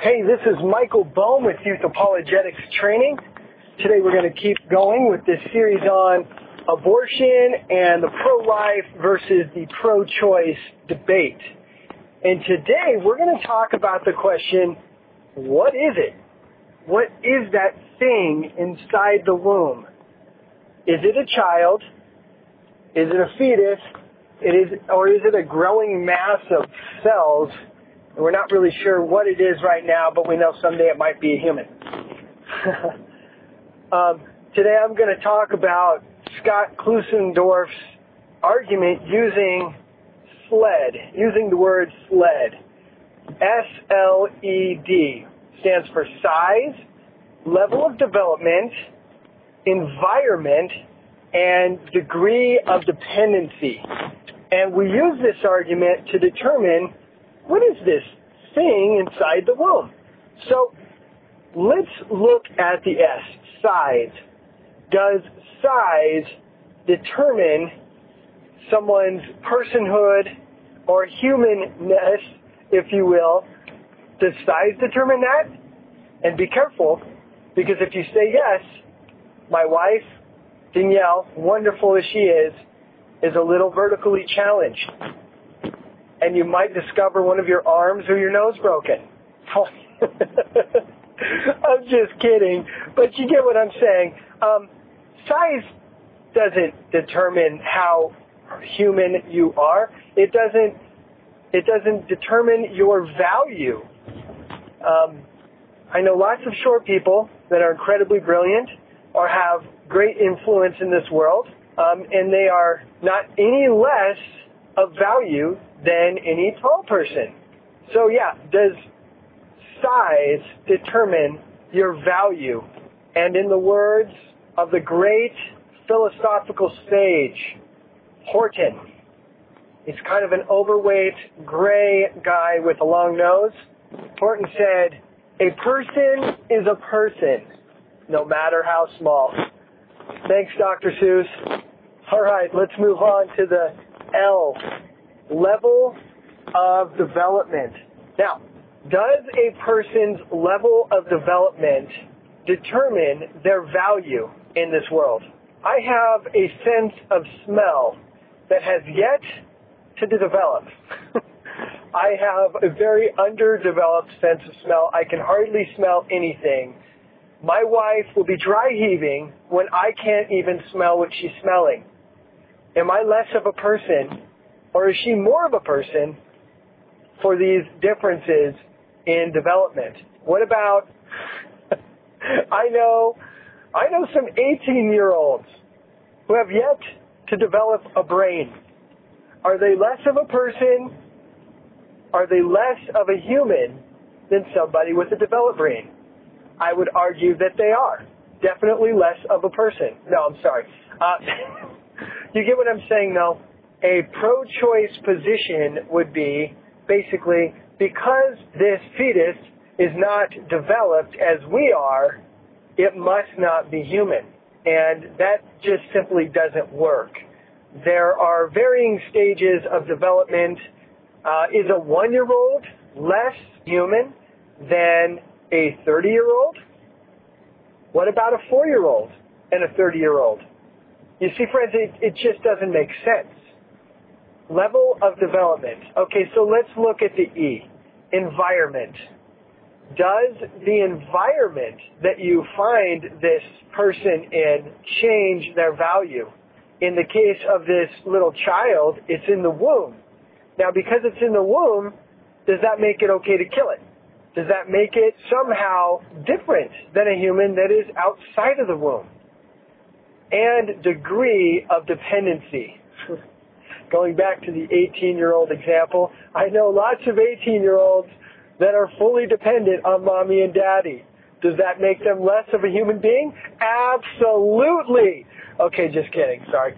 Hey, this is Michael Bohm with Youth Apologetics Training. Today we're going to keep going with this series on abortion and the pro-life versus the pro-choice debate. And today we're going to talk about the question, what is it? What is that thing inside the womb? Is it a child? Is it a fetus? Or is it a growing mass of cells? We're not really sure what it is right now, but we know someday it might be a human. Today I'm going to talk about Scott Klusendorf's argument using the word SLED. S-L-E-D stands for size, level of development, environment, and degree of dependency. And we use this argument to determine what is this thing inside the womb. So let's look at the S, size. Does size determine someone's personhood or humanness, if you will? Does size determine that? And be careful, because if you say yes, my wife, Danielle, wonderful as she is a little vertically challenged. And you might discover one of your arms or your nose broken. I'm just kidding, but you get what I'm saying. Size doesn't determine how human you are. It doesn't determine your value. I know lots of short people that are incredibly brilliant or have great influence in this world, and they are not any less of value than any tall person. So yeah, does size determine your value? And in the words of the great philosophical sage, Horton, he's kind of an overweight, gray guy with a long nose. Horton said, "A person is a person, no matter how small." Thanks, Dr. Seuss. All right, let's move on to the L, level of development. Now, does a person's level of development determine their value in this world? I have a sense of smell that has yet to develop. I have a very underdeveloped sense of smell. I can hardly smell anything. My wife will be dry heaving when I can't even smell what she's smelling. Am I less of a person, or is she more of a person for these differences in development? What about, I know some 18-year-olds who have yet to develop a brain. Are they less of a person? Are they less of a human than somebody with a developed brain? I would argue that they are. Definitely less of a person. No, I'm sorry. You get what I'm saying, though? A pro-choice position would be, basically, because this fetus is not developed as we are, it must not be human. And that just simply doesn't work. There are varying stages of development. Is a 1-year-old less human than a 30-year-old? What about a 4-year-old and a 30-year-old? You see, friends, it just doesn't make sense. Level of development. Okay, so let's look at the E, environment. Does the environment that you find this person in change their value? In the case of this little child, it's in the womb. Now, because it's in the womb, does that make it okay to kill it? Does that make it somehow different than a human that is outside of the womb? And degree of dependency. Going back to the 18-year-old example, I know lots of 18-year-olds that are fully dependent on mommy and daddy. Does that make them less of a human being? Absolutely. Okay, just kidding. Sorry.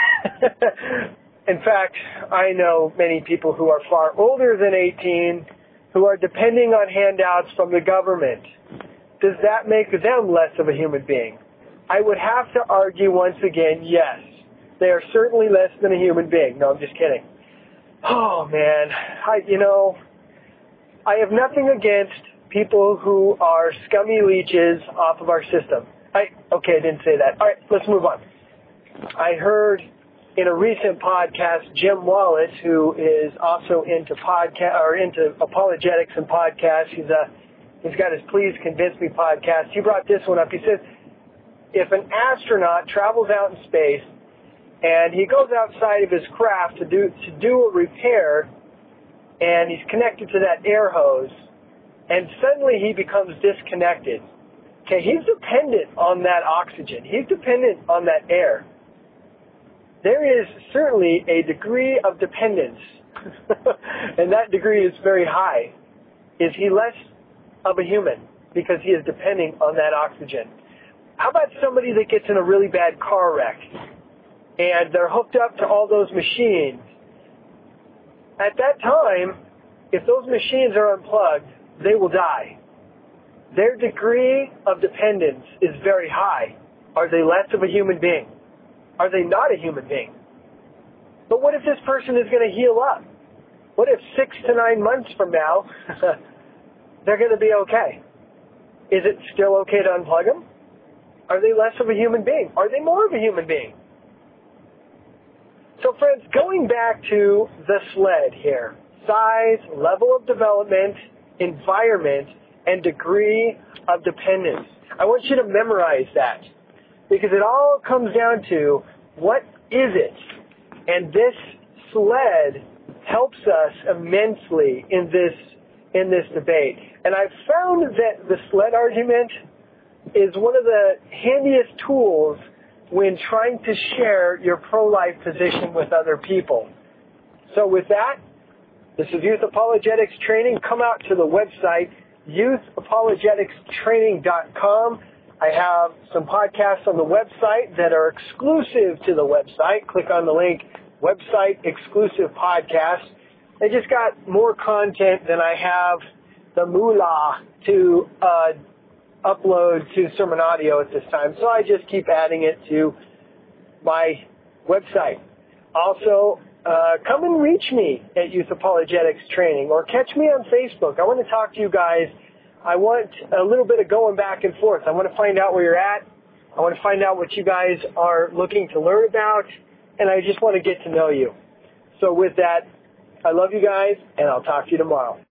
In fact, I know many people who are far older than 18 who are depending on handouts from the government. Does that make them less of a human being? I would have to argue once again, yes. They are certainly less than a human being. No, I'm just kidding. Oh, man. I have nothing against people who are scummy leeches off of our system. I didn't say that. All right, let's move on. I heard in a recent podcast, Jim Wallace, who is also into apologetics and podcasts. He's got his Please Convince Me podcast. He brought this one up. He says, if an astronaut travels out in space and he goes outside of his craft to do a repair, and he's connected to that air hose, and suddenly he becomes disconnected. Okay, he's dependent on that oxygen. He's dependent on that air. There is certainly a degree of dependence, and that degree is very high. Is he less of a human because he is depending on that oxygen? How about somebody that gets in a really bad car wreck and they're hooked up to all those machines? At that time, if those machines are unplugged, they will die. Their degree of dependence is very high. Are they less of a human being? Are they not a human being? But what if this person is going to heal up? What if 6 to 9 months from now, they're going to be okay? Is it still okay to unplug them? Are they less of a human being? Are they more of a human being? So friends, going back to the sled here, size, level of development, environment, and degree of dependence. I want you to memorize that, because it all comes down to what is it? And this sled helps us immensely in this debate. And I've found that the sled argument is one of the handiest tools when trying to share your pro-life position with other people. So with that, this is Youth Apologetics Training. Come out to the website, youthapologeticstraining.com. I have some podcasts on the website that are exclusive to the website. Click on the link, website exclusive podcast. They just got more content than I have the moolah to upload to Sermon Audio at this time. So I just keep adding it to my website. Also, come and reach me at Youth Apologetics Training, or catch me on Facebook. I want to talk to you guys. I want a little bit of going back and forth. I want to find out where you're at. I want to find out what you guys are looking to learn about, and I just want to get to know you. So with that, I love you guys, and I'll talk to you tomorrow.